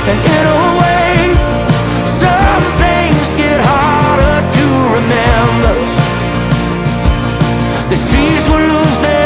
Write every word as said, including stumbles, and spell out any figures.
And in a way, some things get harder to remember. The trees will lose their